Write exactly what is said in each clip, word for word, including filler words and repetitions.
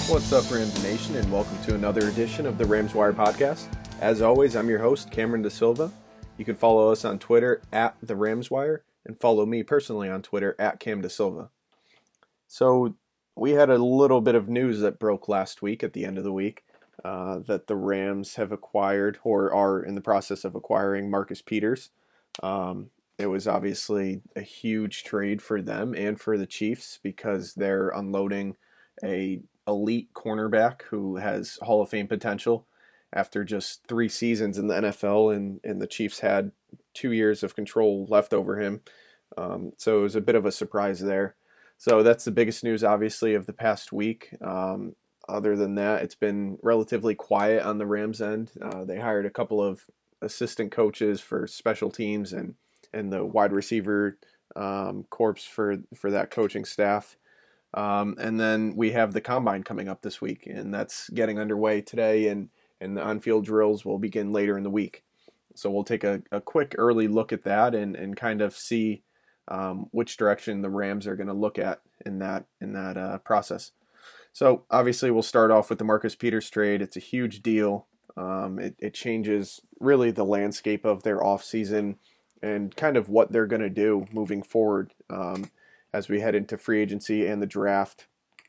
What's up, Rams Nation, and welcome to another edition of the Rams Wire podcast. As always, I'm your host, Cameron Da Silva. You can follow us on Twitter at the Rams Wire, and follow me personally on Twitter at Cam Da Silva. So we had a little bit of news that broke last week at the end of the week uh, that the Rams have acquired or are in the process of acquiring Marcus Peters. Um, it was obviously a huge trade for them and for the Chiefs because they're unloading a elite cornerback who has Hall of Fame potential after just three seasons in the N F L, and, and the Chiefs had two years of control left over him. Um, so it was a bit of a surprise there. So that's the biggest news, obviously, of the past week. Um, other than that, it's been relatively quiet on the Rams end. Uh, they hired a couple of assistant coaches for special teams and, and the wide receiver um, corps for, for that coaching staff. Um, and then we have the combine coming up this week, and that's getting underway today, and, and the on-field drills will begin later in the week. So we'll take a, a quick early look at that and, and kind of see um, which direction the Rams are going to look at in that in that uh, process. So obviously we'll start off with the Marcus Peters trade. It's a huge deal. Um, it, it changes really the landscape of their offseason and kind of what they're going to do moving forward. Um, as we head into free agency and the draft.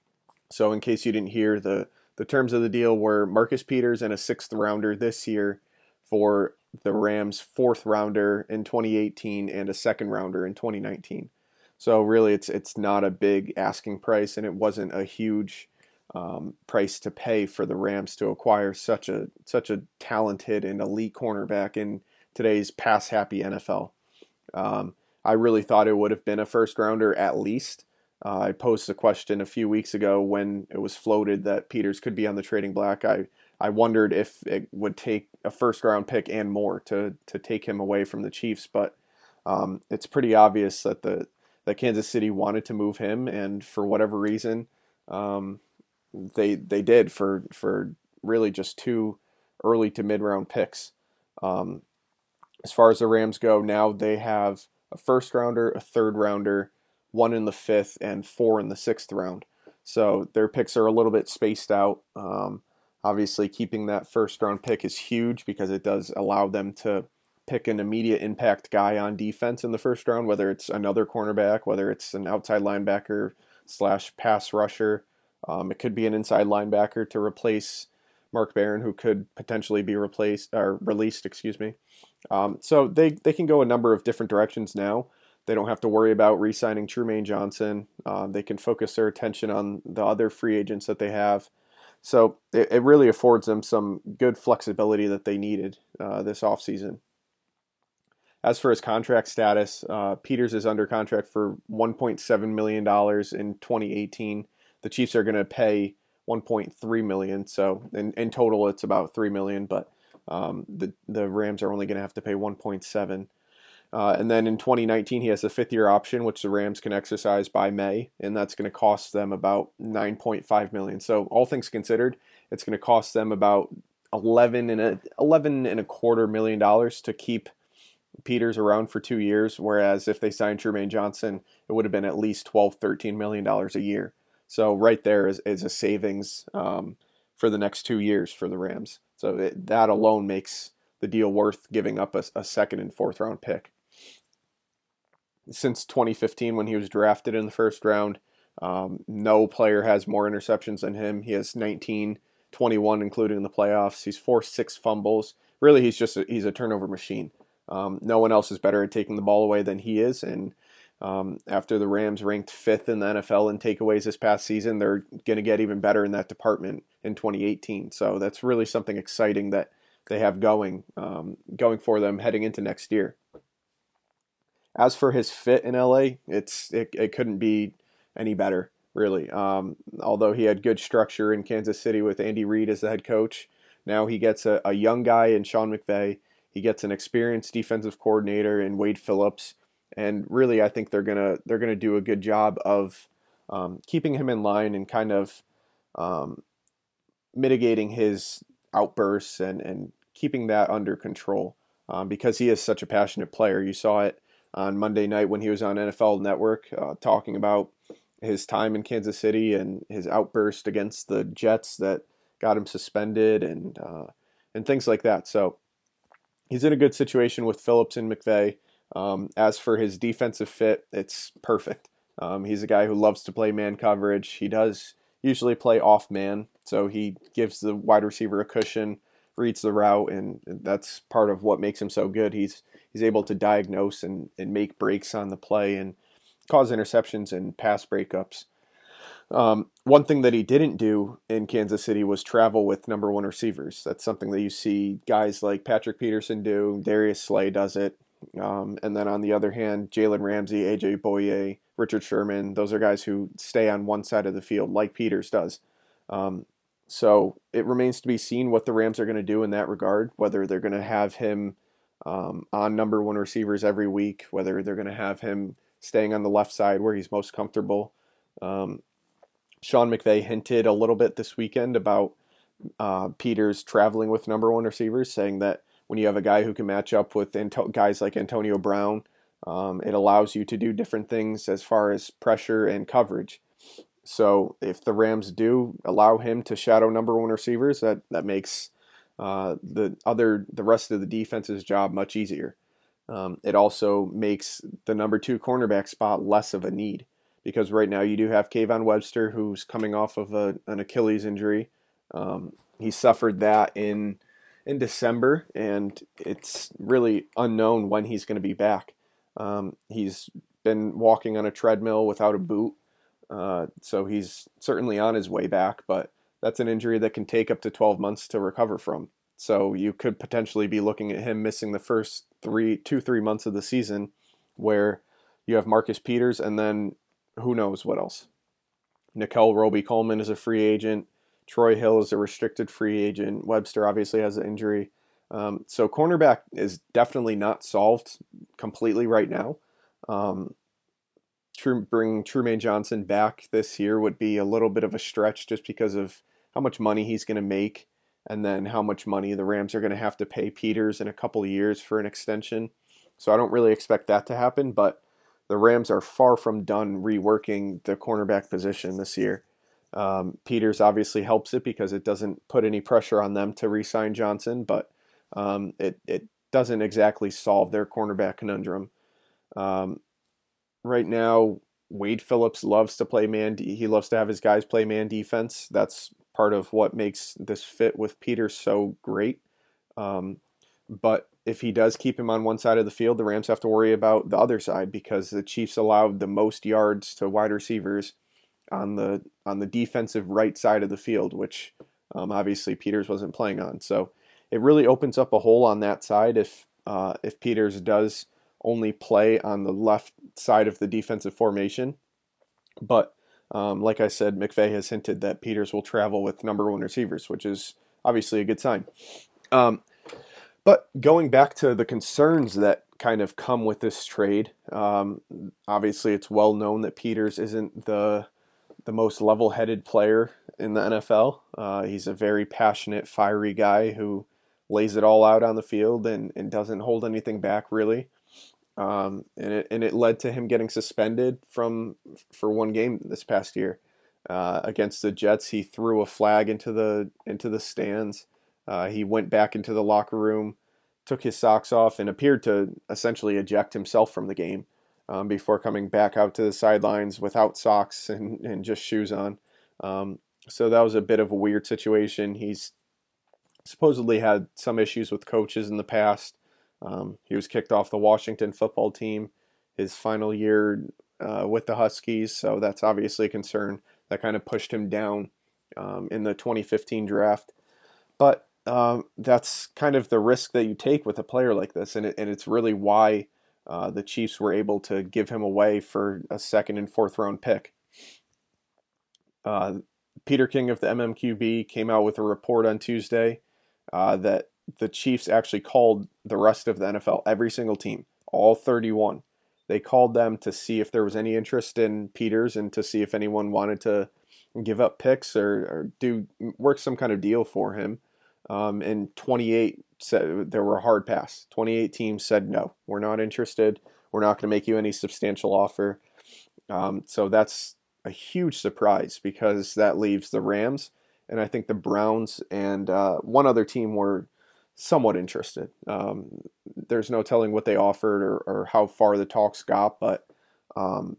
So in case you didn't hear, the, the terms of the deal were Marcus Peters and a sixth rounder this year for the Rams' fourth rounder in twenty eighteen and a second rounder in twenty nineteen. So really it's it's not a big asking price, and it wasn't a huge um, price to pay for the Rams to acquire such a such a talented and elite cornerback in today's pass-happy N F L. Um, I really thought it would have been a first rounder at least. Uh, I posed a question a few weeks ago when it was floated that Peters could be on the trading block. I, I wondered if it would take a first round pick and more to to take him away from the Chiefs, but um, it's pretty obvious that the that Kansas City wanted to move him, and for whatever reason, um, they they did for for really just two early to mid round picks. Um, As far as the Rams go, now they have a first rounder, a third rounder, one in the fifth, and four in the sixth round. So their picks are a little bit spaced out. Um, obviously, keeping that first round pick is huge because it does allow them to pick an immediate impact guy on defense in the first round, whether it's another cornerback, whether it's an outside linebacker slash pass rusher. Um, it could be an inside linebacker to replace Mark Barron, who could potentially be replaced or released, excuse me. Um, so they, they can go a number of different directions now. They don't have to worry about re-signing Trumaine Johnson. Uh, they can focus their attention on the other free agents that they have. So it, it really affords them some good flexibility that they needed uh, this offseason. As for his contract status, uh, Peters is under contract for one point seven million dollars in twenty eighteen. The Chiefs are going to pay one point three million dollars. So in, in total, it's about three million dollars, but Um, the the Rams are only going to have to pay one point seven. Uh, and then in twenty nineteen, he has a fifth year option, which the Rams can exercise by May, and that's going to cost them about nine point five million. So all things considered, it's going to cost them about eleven and a eleven and a quarter million dollars to keep Peters around for two years. Whereas if they signed Trumaine Johnson, it would have been at least twelve, thirteen million dollars a year. So right there is, is a savings um, for the next two years for the Rams. So it, that alone makes the deal worth giving up a, a second and fourth round pick. Since twenty fifteen, when he was drafted in the first round, um, no player has more interceptions than him. He has nineteen, twenty-one, including in the playoffs. He's forced six fumbles. Really, he's just a, he's a turnover machine. Um, no one else is better at taking the ball away than he is, and Um, after the Rams ranked fifth in the N F L in takeaways this past season, they're going to get even better in that department in twenty eighteen. So that's really something exciting that they have going um, going for them heading into next year. As for his fit in L A, it's it, it couldn't be any better, really. Um, although he had good structure in Kansas City with Andy Reid as the head coach, now he gets a, a young guy in Sean McVay. He gets an experienced defensive coordinator in Wade Phillips. And really, I think they're gonna they're gonna do a good job of um, keeping him in line and kind of um, mitigating his outbursts and and keeping that under control um, because he is such a passionate player. You saw it on Monday night when he was on N F L Network uh, talking about his time in Kansas City and his outburst against the Jets that got him suspended and uh, and things like that. So he's in a good situation with Phillips and McVay. Um, as for his defensive fit, it's perfect. Um, he's a guy who loves to play man coverage. He does usually play off man, so he gives the wide receiver a cushion, reads the route, and that's part of what makes him so good. He's he's able to diagnose and, and make breaks on the play and cause interceptions and pass breakups. Um, one thing that he didn't do in Kansas City was travel with number one receivers. That's something that you see guys like Patrick Peterson do. Darius Slay does it. Um, and then on the other hand, Jalen Ramsey, A J Boye, Richard Sherman, those are guys who stay on one side of the field like Peters does. Um, so it remains to be seen what the Rams are going to do in that regard, whether they're going to have him um, on number one receivers every week, whether they're going to have him staying on the left side where he's most comfortable. Um, Sean McVay hinted a little bit this weekend about uh, Peters traveling with number one receivers, saying that when you have a guy who can match up with Anto- guys like Antonio Brown, um, it allows you to do different things as far as pressure and coverage. So if the Rams do allow him to shadow number one receivers, that that makes uh, the other the rest of the defense's job much easier. Um, it also makes the number two cornerback spot less of a need because right now you do have Kayvon Webster who's coming off of a, an Achilles injury. Um, he suffered that in in December, and it's really unknown when he's going to be back. Um, he's been walking on a treadmill without a boot, uh, so he's certainly on his way back, but that's an injury that can take up to twelve months to recover from. So you could potentially be looking at him missing the first three, two, three months of the season, where you have Marcus Peters, and then who knows what else. Nickel Roby Coleman is a free agent. Troy Hill is a restricted free agent. Webster obviously has an injury. Um, so cornerback is definitely not solved completely right now. Um, True, bringing Trumaine Johnson back this year would be a little bit of a stretch just because of how much money he's going to make and then how much money the Rams are going to have to pay Peters in a couple of years for an extension. So I don't really expect that to happen, but the Rams are far from done reworking the cornerback position this year. Um, Peters obviously helps it because it doesn't put any pressure on them to re-sign Johnson, but um, it, it doesn't exactly solve their cornerback conundrum. Um, right now, Wade Phillips loves to play man. He loves to have his guys play man defense. That's part of what makes this fit with Peters so great. Um, but if he does keep him on one side of the field, the Rams have to worry about the other side because the Chiefs allowed the most yards to wide receivers on the on the defensive right side of the field, which um, obviously Peters wasn't playing on. So it really opens up a hole on that side if uh, if Peters does only play on the left side of the defensive formation. But um, like I said, McVay has hinted that Peters will travel with number one receivers, which is obviously a good sign. Um, but going back to the concerns that kind of come with this trade, um, obviously it's well known that Peters isn't the the most level-headed player in the N F L. Uh, he's a very passionate, fiery guy who lays it all out on the field and, and doesn't hold anything back really. Um, and it and it led to him getting suspended from for one game this past year uh, against the Jets. He threw a flag into the into the stands. Uh, he went back into the locker room, took his socks off, and appeared to essentially eject himself from the game um, before coming back out to the sidelines without socks and, and just shoes on. Um, so that was a bit of a weird situation. He's supposedly had some issues with coaches in the past. Um, he was kicked off the Washington football team his final year uh, with the Huskies, so that's obviously a concern that kind of pushed him down um, in the twenty fifteen draft. But um, that's kind of the risk that you take with a player like this, and, it, and it's really why uh, the Chiefs were able to give him away for a second and fourth round pick. Uh, Peter King of the M M Q B came out with a report on Tuesday uh, that the Chiefs actually called the rest of the N F L, every single team, all thirty-one. They called them to see if there was any interest in Peters and to see if anyone wanted to give up picks or, or do work some kind of deal for him. Um, and twenty-eight said there were a hard pass. twenty-eight teams said no, we're not interested. We're not going to make you any substantial offer. Um, so that's a huge surprise because that leaves the Rams and I think the Browns and uh, one other team were somewhat interested. Um, there's no telling what they offered or, or how far the talks got, but um,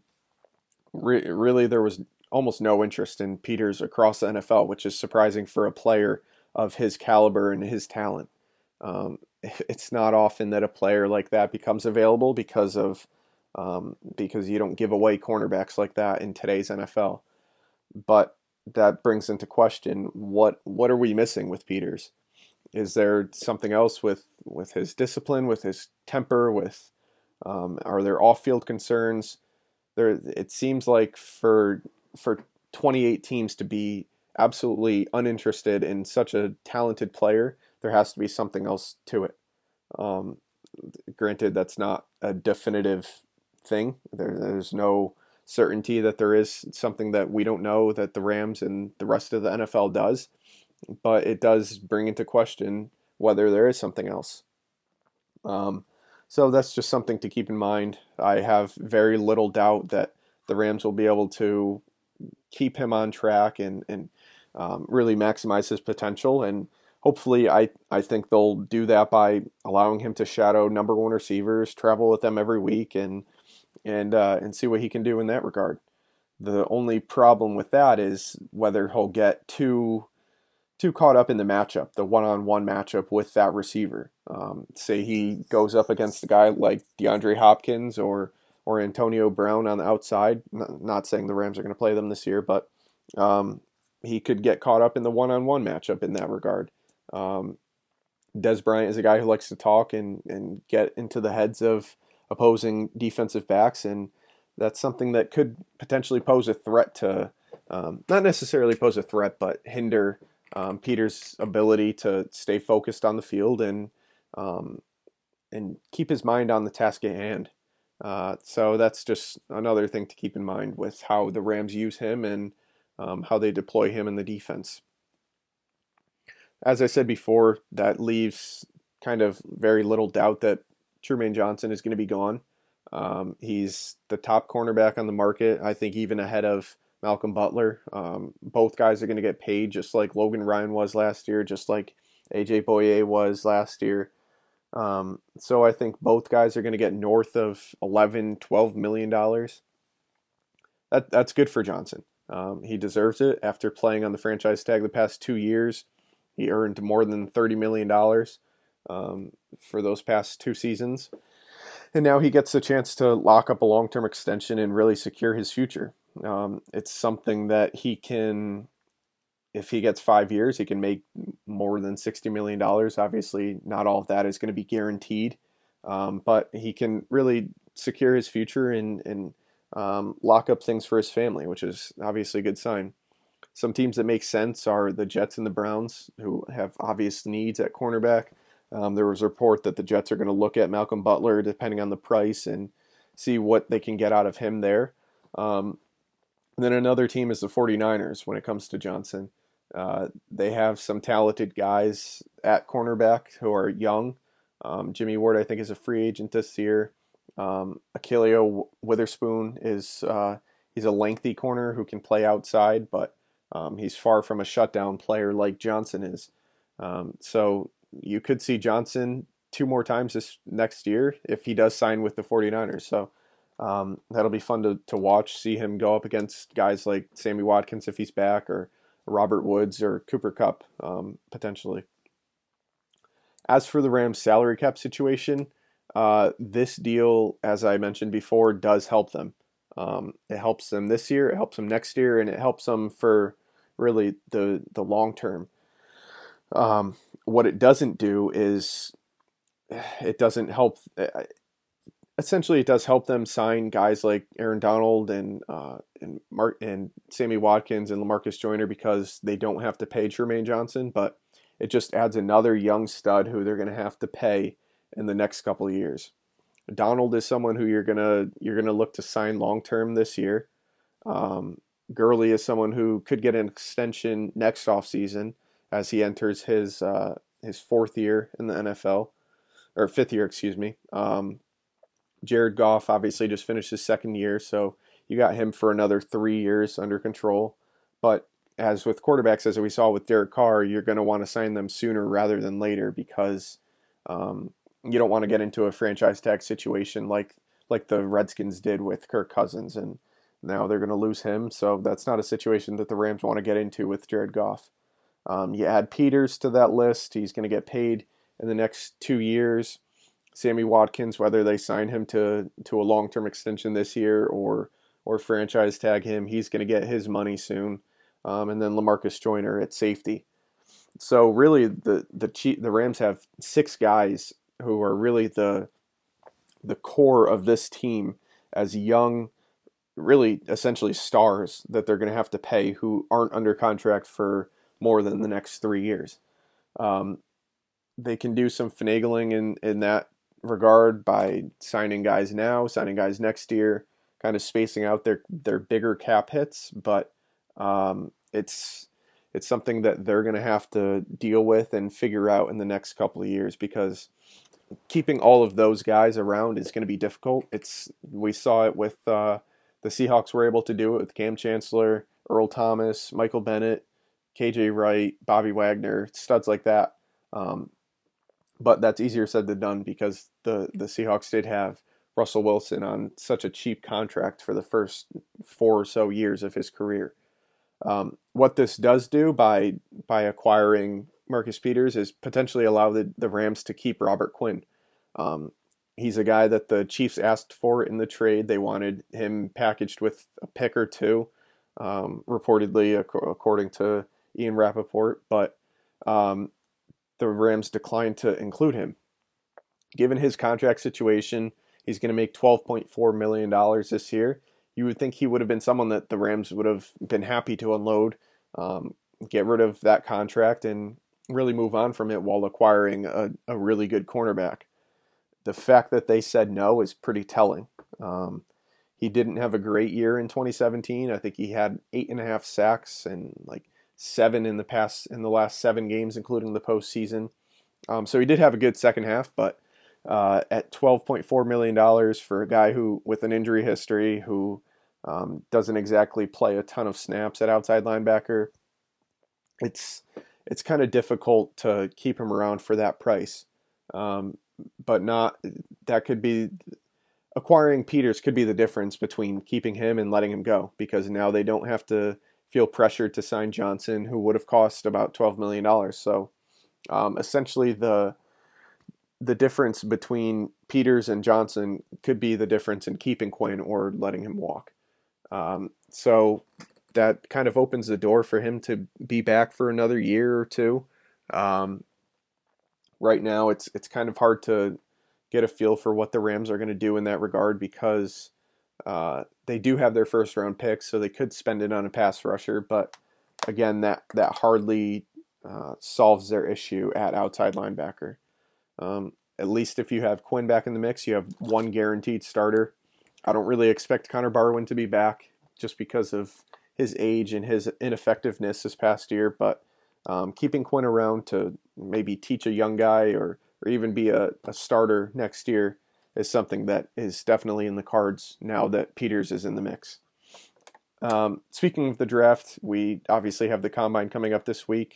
re- really there was almost no interest in Peters across the N F L, which is surprising for a player of his caliber and his talent. Um, it's not often that a player like that becomes available because of um, because you don't give away cornerbacks like that in today's N F L. But that brings into question what what are we missing with Peters? Is there something else with with his discipline, with his temper, with um, are there off-field concerns? There, it seems like for for twenty-eight teams to be absolutely uninterested in such a talented player, there has to be something else to it. Um, Granted, that's not a definitive thing. There, there's no certainty that there is something that we don't know that the Rams and the rest of the N F L does, but it does bring into question whether there is something else. Um, so that's just something to keep in mind. I have very little doubt that the Rams will be able to keep him on track and and um, really maximize his potential. And hopefully, I I think they'll do that by allowing him to shadow number one receivers, travel with them every week, and and uh, and see what he can do in that regard. The only problem with that is whether he'll get too too caught up in the matchup, the one-on-one matchup with that receiver. Um, say he goes up against a guy like DeAndre Hopkins or or Antonio Brown on the outside. Not saying the Rams are going to play them this year, but um, he could get caught up in the one-on-one matchup in that regard. Um, Des Bryant is a guy who likes to talk and, and get into the heads of opposing defensive backs, and that's something that could potentially pose a threat to, um, not necessarily pose a threat, but hinder um, Peter's ability to stay focused on the field and um, and keep his mind on the task at hand. Uh, so that's just another thing to keep in mind with how the Rams use him and um, how they deploy him in the defense. As I said before, that leaves kind of very little doubt that Trumaine Johnson is going to be gone. Um, he's the top cornerback on the market, I think, even ahead of Malcolm Butler. Um, both guys are going to get paid just like Logan Ryan was last year, just like A J Boye was last year. Um, so I think both guys are going to get north of eleven, twelve million dollars. That that's good for Johnson. Um, he deserves it after playing on the franchise tag the past two years. He earned more than thirty million dollars um, for those past two seasons, and now he gets the chance to lock up a long-term extension and really secure his future. Um, it's something that he can, if he gets five years, he can make more than sixty million dollars. Obviously, not all of that is going to be guaranteed, um, but he can really secure his future and and um, lock up things for his family, which is obviously a good sign. Some teams that make sense are the Jets and the Browns, who have obvious needs at cornerback. Um, there was a report that the Jets are going to look at Malcolm Butler depending on the price and see what they can get out of him there. Um, and then another team is the 49ers when it comes to Johnson. Uh, they have some talented guys at cornerback who are young. Um, Jimmy Ward, I think, is a free agent this year. Um, Akilio Witherspoon is uh, he's a lengthy corner who can play outside, but um, he's far from a shutdown player like Johnson is. Um, so you could see Johnson two more times this next year if he does sign with the 49ers. So um, that'll be fun to, to watch, see him go up against guys like Sammy Watkins if he's back, or Robert Woods or Cooper Kupp um, potentially. As for the Rams' salary cap situation, uh, this deal, as I mentioned before, does help them. Um, it helps them this year, it helps them next year, and it helps them for really the the long term. Um, what it doesn't do is it doesn't help. Essentially, it does help them sign guys like Aaron Donald and uh, and Mark and Sammy Watkins and Lamarcus Joyner because they don't have to pay Trumaine Johnson, but it just adds another young stud who they're going to have to pay in the next couple of years. Donald is someone who you're gonna you're gonna look to sign long term this year. Um, Gurley is someone who could get an extension next offseason as he enters his uh, his fourth year in the N F L, or fifth year, excuse me. Um, Jared Goff obviously just finished his second year, so you got him for another three years under control. But as with quarterbacks, as we saw with Derek Carr, you're going to want to sign them sooner rather than later because um, you don't want to get into a franchise tag situation like like the Redskins did with Kirk Cousins, and now they're going to lose him. So that's not a situation that the Rams want to get into with Jared Goff. Um, you add Peters to that list; he's going to get paid in the next two years. Sammy Watkins, whether they sign him to to a long term extension this year or or franchise tag him, he's going to get his money soon. Um, and then Lamarcus Joyner at safety. So really, the the the Rams have six guys who are really the the core of this team as young, really essentially stars that they're going to have to pay who aren't under contract for more than the next three years. Um, they can do some finagling in, in that regard by signing guys now, signing guys next year, kind of spacing out their, their bigger cap hits, but um, it's it's something that they're going to have to deal with and figure out in the next couple of years because keeping all of those guys around is going to be difficult. It's we saw it with uh, the Seahawks were able to do it with Cam Chancellor, Earl Thomas, Michael Bennett, K J Wright, Bobby Wagner, studs like that. Um, but that's easier said than done because the the Seahawks did have Russell Wilson on such a cheap contract for the first four or so years of his career. Um, what this does do by by acquiring Marcus Peters is potentially allow the, the Rams to keep Robert Quinn. Um, he's a guy that the Chiefs asked for in the trade. They wanted him packaged with a pick or two, um, reportedly, ac- according to Ian Rappaport. But um, the Rams declined to include him. Given his contract situation, he's going to make twelve point four million dollars this year. You would think he would have been someone that the Rams would have been happy to unload, um, get rid of that contract, and really move on from it while acquiring a, a really good cornerback. The fact that they said no is pretty telling. Um, he didn't have a great year in twenty seventeen. I think he had eight and a half sacks and like seven in the past in the last seven games, including the postseason. Um, so he did have a good second half, but uh, at twelve point four million dollars for a guy who with an injury history who um, doesn't exactly play a ton of snaps at outside linebacker, it's it's kind of difficult to keep him around for that price. Um, but not that could be acquiring Peters could be the difference between keeping him and letting him go because now they don't have to feel pressured to sign Johnson, who would have cost about twelve million dollars. So um, essentially, the the difference between Peters and Johnson could be the difference in keeping Quinn or letting him walk. Um, so that kind of opens the door for him to be back for another year or two. Um, right now, it's it's kind of hard to get a feel for what the Rams are going to do in that regard because uh, they do have their first round picks, so they could spend it on a pass rusher. But again, that that hardly uh, solves their issue at outside linebacker. Um, at least if you have Quinn back in the mix, you have one guaranteed starter. I don't really expect Connor Barwin to be back just because of his age and his ineffectiveness this past year, but um, keeping Quinn around to maybe teach a young guy or, or even be a, a starter next year is something that is definitely in the cards now that Peters is in the mix. Um, speaking of the draft, we obviously have the combine coming up this week.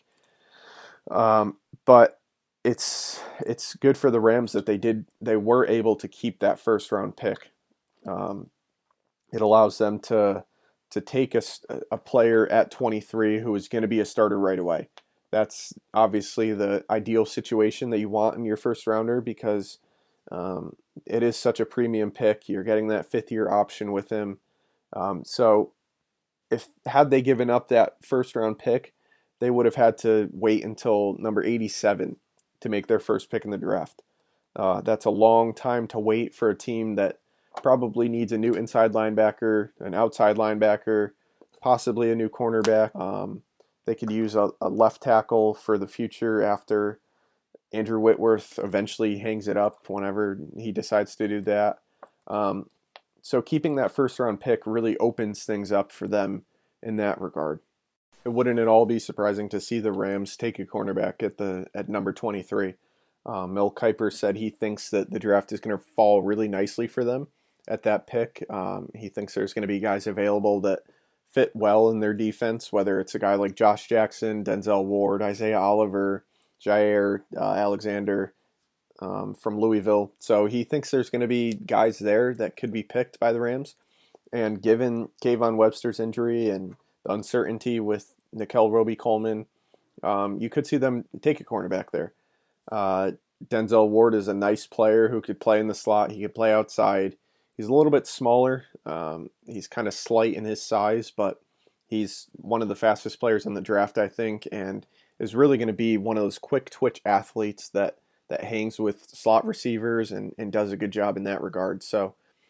Um, but it's it's good for the Rams that they did they were able to keep that first round pick. Um, it allows them to to take a, a player at twenty-three who is going to be a starter right away. That's obviously the ideal situation that you want in your first rounder because um, it is such a premium pick. You're getting that fifth year option with him. Um, so if had they given up that first round pick, they would have had to wait until number eighty-seven to make their first pick in the draft. Uh, that's a long time to wait for a team that probably needs a new inside linebacker, an outside linebacker, possibly a new cornerback. Um, they could use a, a left tackle for the future after Andrew Whitworth eventually hangs it up whenever he decides to do that. Um, so keeping that first round pick really opens things up for them in that regard. It wouldn't at all be surprising to see the Rams take a cornerback at the at number twenty-three. Uh, Mel Kiper said he thinks that the draft is going to fall really nicely for them, at that pick. Um, he thinks there's going to be guys available that fit well in their defense, whether it's a guy like Josh Jackson, Denzel Ward, Isaiah Oliver, Jair uh, Alexander um, from Louisville. So he thinks there's going to be guys there that could be picked by the Rams. And given Kayvon Webster's injury and the uncertainty with Nickel Roby-Coleman, um, you could see them take a cornerback there. Uh, Denzel Ward is a nice player who could play in the slot. He could play outside. He's a little bit smaller. Um, he's kind of slight in his size, but he's one of the fastest players in the draft, I think, and is really going to be one of those quick twitch athletes that, that hangs with slot receivers and, and does a good job in that regard. So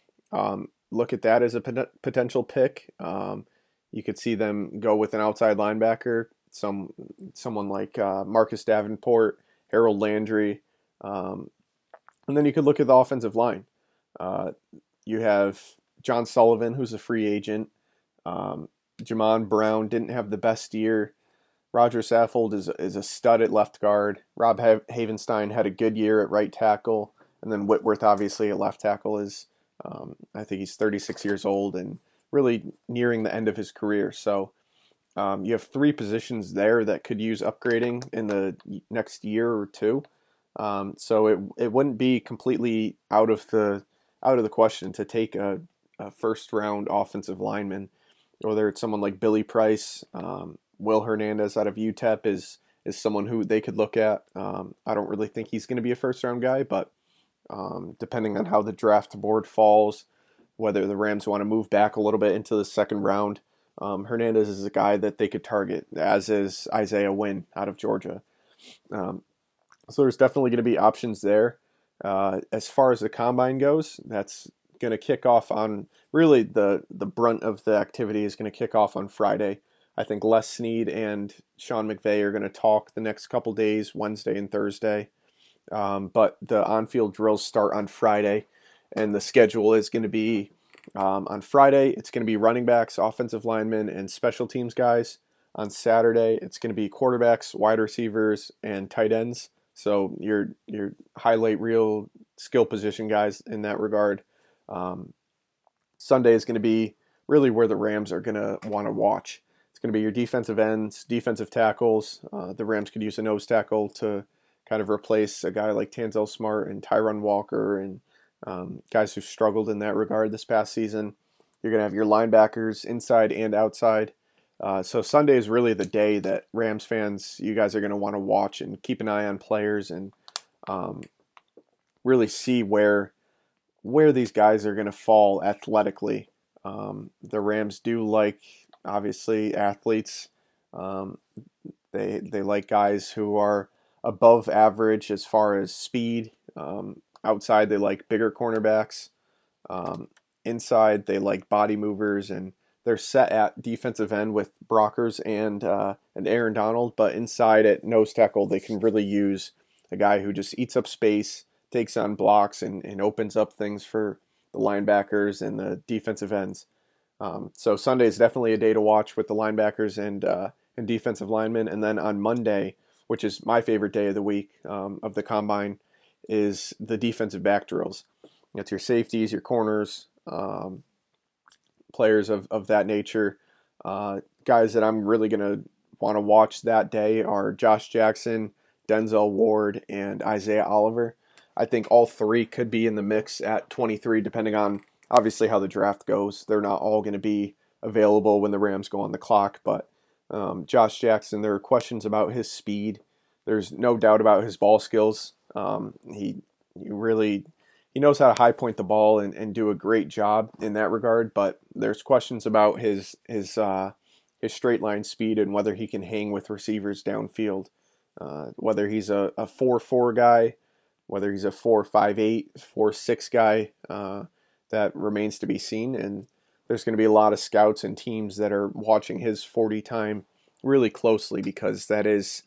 um, look at that as a pot- potential pick. Um, you could see them go with an outside linebacker, some someone like uh, Marcus Davenport, Harold Landry, um, and then you could look at the offensive line. Uh, you have John Sullivan, who's a free agent. Um, Jamon Brown didn't have the best year. Roger Saffold is, is a stud at left guard. Rob Havenstein had a good year at right tackle. And then Whitworth, obviously, at left tackle is, um, I think he's thirty-six years old and really nearing the end of his career. So um, you have three positions there that could use upgrading in the next year or two. Um, so it it wouldn't be completely out of the out of the question to take a, a first round offensive lineman, whether it's someone like Billy Price, um, Will Hernandez out of U T E P is is someone who they could look at. Um, I don't really think he's going to be a first round guy, but um, depending on how the draft board falls, whether the Rams want to move back a little bit into the second round, um, Hernandez is a guy that they could target, as is Isaiah Wynn out of Georgia. Um, so there's definitely going to be options there. Uh, as far as the combine goes, that's going to kick off on really the the brunt of the activity is going to kick off on Friday. I think Les Snead and Sean McVay are going to talk the next couple days, Wednesday and Thursday. Um, but the on-field drills start on Friday, and the schedule is going to be um, on Friday. It's going to be running backs, offensive linemen, and special teams guys. On Saturday, it's going to be quarterbacks, wide receivers, and tight ends. So your your highlight real skill position guys in that regard. Um, Sunday is going to be really where the Rams are going to want to watch. It's going to be your defensive ends, defensive tackles. Uh, the Rams could use a nose tackle to kind of replace a guy like Tanzel Smart and Tyron Walker and um, guys who struggled in that regard this past season. You're going to have your linebackers inside and outside. Uh, so Sunday is really the day that Rams fans, you guys are going to want to watch and keep an eye on players and um, really see where where these guys are going to fall athletically. Um, the Rams do like, obviously, athletes. Um, they they like guys who are above average as far as speed. Um, outside, they like bigger cornerbacks. Um, inside, they like body movers, and they're set at defensive end with Brockers and uh, and Aaron Donald. But inside at nose tackle, they can really use a guy who just eats up space, takes on blocks, and, and opens up things for the linebackers and the defensive ends. Um, so Sunday is definitely a day to watch with the linebackers and uh, and defensive linemen. And then on Monday, which is my favorite day of the week um, of the combine, is the defensive back drills. It's your safeties, your corners, um, players of, of that nature. Uh, guys that I'm really going to want to watch that day are Josh Jackson, Denzel Ward, and Isaiah Oliver. I think all three could be in the mix at twenty-three, depending on obviously how the draft goes. They're not all going to be available when the Rams go on the clock, but um, Josh Jackson, there are questions about his speed. There's no doubt about his ball skills. Um, he, he really he knows how to high point the ball and, and do a great job in that regard, but there's questions about his his uh, his straight line speed and whether he can hang with receivers downfield. Uh, whether he's a, a four four guy, whether he's a four five eight, four six guy, uh, that remains to be seen. And there's going to be a lot of scouts and teams that are watching his forty time really closely because that is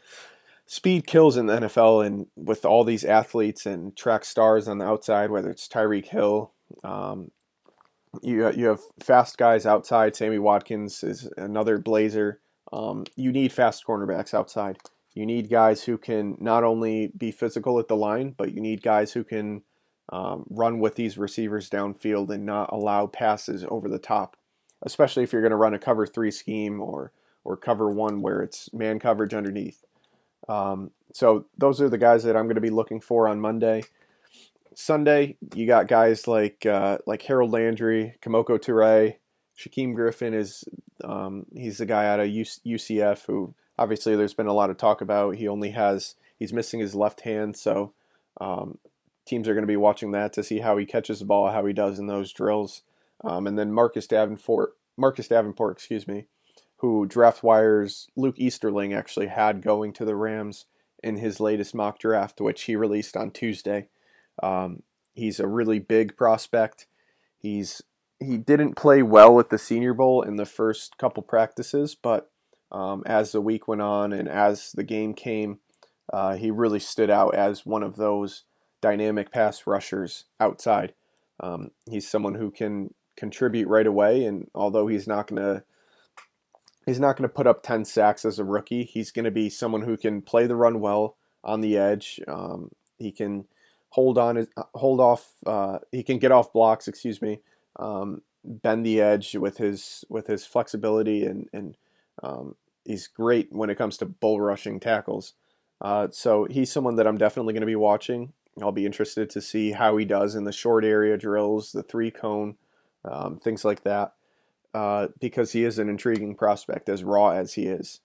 speed kills in the N F L. And with all these athletes and track stars on the outside, whether it's Tyreek Hill, um, you you have fast guys outside. Sammy Watkins is another blazer. Um, you need fast cornerbacks outside. You need guys who can not only be physical at the line, but you need guys who can um, run with these receivers downfield and not allow passes over the top, especially if you're going to run a cover three scheme or or cover one where it's man coverage underneath. Um, so those are the guys that I'm going to be looking for on Monday. Sunday, you got guys like uh, like Harold Landry, Kamoko Toure, Shaquem Griffin is um, he's the guy out of U C F who obviously there's been a lot of talk about. He only has he's missing his left hand, so um, teams are going to be watching that to see how he catches the ball, how he does in those drills. Um, and then Marcus Davenport, Marcus Davenport, excuse me, who DraftWire's Luke Easterling actually had going to the Rams in his latest mock draft, which he released on Tuesday. Um, he's a really big prospect. He's he didn't play well at the Senior Bowl in the first couple practices, but um, as the week went on and as the game came, uh, he really stood out as one of those dynamic pass rushers outside. Um, he's someone who can contribute right away, and although he's not going to He's not going to put up ten sacks as a rookie. He's going to be someone who can play the run well on the edge. Um, he can hold on, hold off. Uh, he can get off blocks. Excuse me. Um, bend the edge with his with his flexibility, and and um, he's great when it comes to bull rushing tackles. Uh, so he's someone that I'm definitely going to be watching. I'll be interested to see how he does in the short area drills, the three cone, um, things like that. Uh, because he is an intriguing prospect, as raw as he is.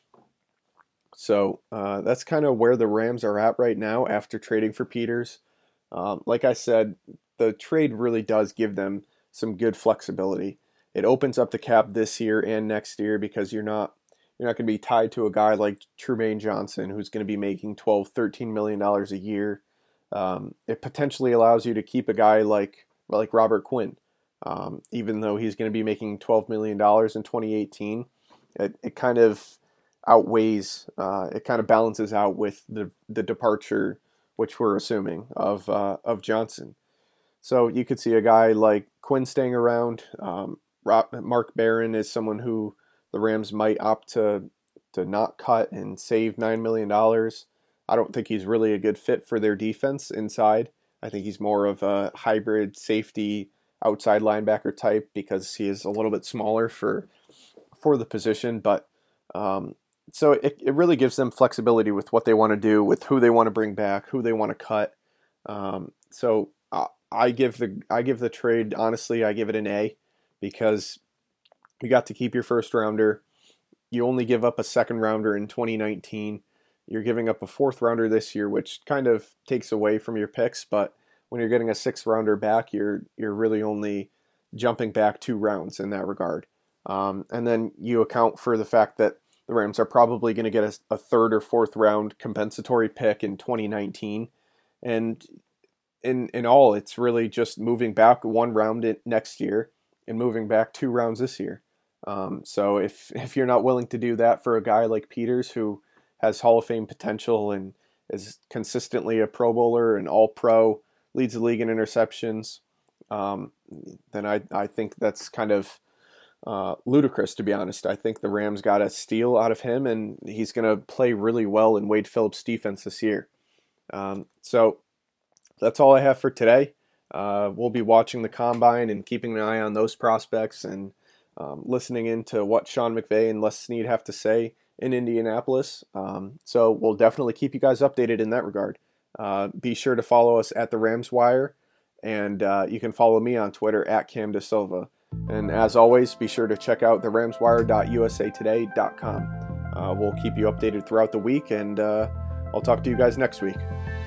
So uh, that's kind of where the Rams are at right now after trading for Peters. Um, like I said, the trade really does give them some good flexibility. It opens up the cap this year and next year because you're not you're not going to be tied to a guy like Trumaine Johnson who's going to be making twelve, thirteen million dollars a year. Um, it potentially allows you to keep a guy like like Robert Quinn. Um, even though he's going to be making twelve million dollars in twenty eighteen, it, it kind of outweighs, uh, it kind of balances out with the, the departure, which we're assuming, of uh, of Johnson. So you could see a guy like Quinn staying around. Um, Mark Barron is someone who the Rams might opt to, to not cut and save nine million dollars. I don't think he's really a good fit for their defense inside. I think he's more of a hybrid safety outside linebacker type because he is a little bit smaller for for the position, but um, so it, it really gives them flexibility with what they want to do, with who they want to bring back, who they want to cut. Um, so I, I give the I give the trade, honestly, I give it an A because you got to keep your first rounder. You only give up a second rounder in twenty nineteen. You're giving up a fourth rounder this year, which kind of takes away from your picks, but when you're getting a sixth rounder back, you're you're really only jumping back two rounds in that regard. Um, and then you account for the fact that the Rams are probably going to get a, a third or fourth round compensatory pick in twenty nineteen. And in in all, it's really just moving back one round next year and moving back two rounds this year. Um, so if if you're not willing to do that for a guy like Peters, who has Hall of Fame potential and is consistently a Pro Bowler and All Pro, leads the league in interceptions, um, then I, I think that's kind of uh, ludicrous, to be honest. I think the Rams got a steal out of him, and he's going to play really well in Wade Phillips' defense this year. Um, so that's all I have for today. Uh, we'll be watching the Combine and keeping an eye on those prospects and um, listening into what Sean McVay and Les Snead have to say in Indianapolis. Um, so we'll definitely keep you guys updated in that regard. Uh, be sure to follow us at the Rams Wire, and uh, you can follow me on Twitter at Cam De Silva. And as always, be sure to check out the ramswire dot u s a today dot com. Uh, we'll keep you updated throughout the week, and uh, I'll talk to you guys next week.